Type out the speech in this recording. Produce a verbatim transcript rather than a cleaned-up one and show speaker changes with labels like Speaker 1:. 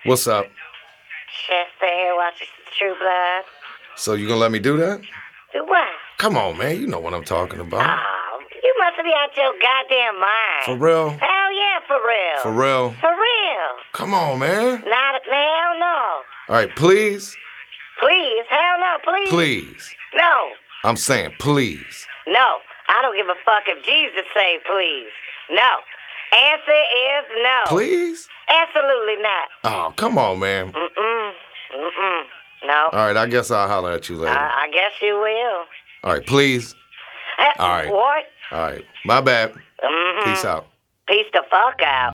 Speaker 1: What's up?
Speaker 2: Just stay here watching True Blood.
Speaker 1: So you gonna let me do that?
Speaker 2: Do what?
Speaker 1: Come on, man. You know what I'm talking about.
Speaker 2: Oh, you must be out your goddamn mind.
Speaker 1: For real?
Speaker 2: Hell yeah, for real.
Speaker 1: For real?
Speaker 2: For real.
Speaker 1: Come on, man.
Speaker 2: Not, hell no.
Speaker 1: All right, please.
Speaker 2: Please, hell no, please.
Speaker 1: Please.
Speaker 2: No.
Speaker 1: I'm saying please.
Speaker 2: No. I don't give a fuck if Jesus say please. No. Answer is no.
Speaker 1: Please?
Speaker 2: Absolutely not.
Speaker 1: Oh, come on, man.
Speaker 2: Mm-mm. Mm-mm. No.
Speaker 1: All right, I guess I'll holler at you later.
Speaker 2: I, I guess you will.
Speaker 1: All right, please.
Speaker 2: Uh,
Speaker 1: All right.
Speaker 2: What?
Speaker 1: All right. My bad.
Speaker 2: Mm-hmm.
Speaker 1: Peace out.
Speaker 2: Peace the fuck out.